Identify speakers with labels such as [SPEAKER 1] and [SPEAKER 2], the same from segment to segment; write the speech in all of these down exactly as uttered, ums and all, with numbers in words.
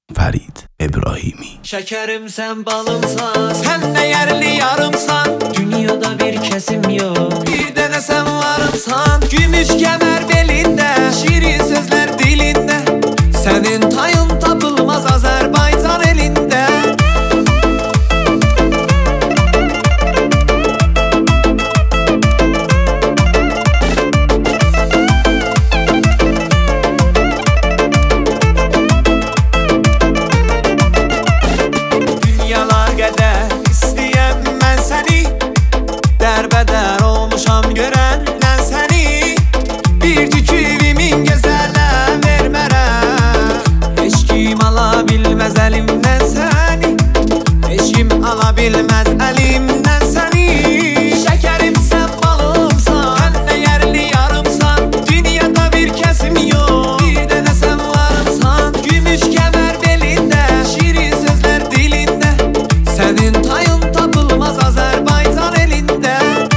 [SPEAKER 1] Fərid İbrahimi.
[SPEAKER 2] Şekerim sen balımsan, sen de yerli yarımsan. Dünyada bir kesim yok, bir dene sen varımsan. Gümüş kemer belinde, şirin sözler dilinde. Senin tayın tapılmaz Azerbaycan elinde. Derbeder olmuşam görenden seni. Bir tüküvimin gözələ vermərəm. Heç kim ala bilməz əlimdən səni. Heç kim ala bilməz əlimdən səni. Şekerim sen balımsan, sen de yerli yarımsan. Dünyada bir kesim yok, bir dene sen varımsan. Gümüş kemer belinde, şirin sözler dilinde. Senin tayın tapılmaz Azerbaycan elinde.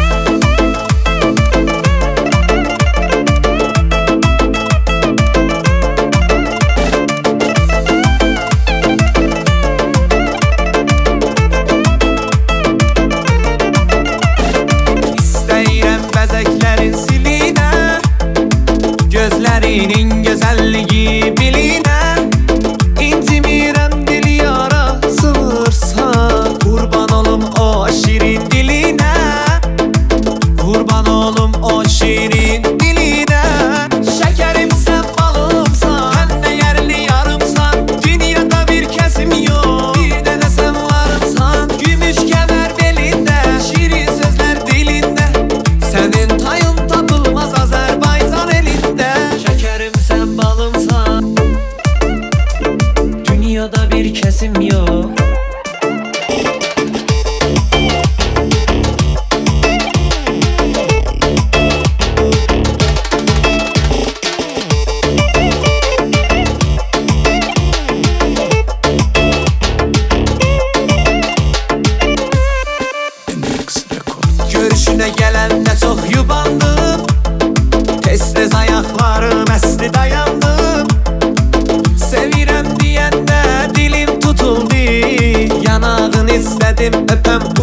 [SPEAKER 2] Gözlerinin güzelliği biline. İncimirem dili yara sığırsa. Kurban olum o şirin diline. Kurban olum o şirin diline. Şekerim sen balımsan, sen de yerli yarımsan. Dünyada bir kesim yok, bir dene sen varımsan. Gümüş kemer belinde, şirin sözler dilinde. Senin tayın tapılmaz Azerbaycan elinde. Şekerim sen balımsan, dünyada bir kesim yok. Görüşüne gelende çok yubandım. Tez tez ayaklarım esli dayandım. Sevirem diyende dilim tutuldu. Yanağın istedim öpem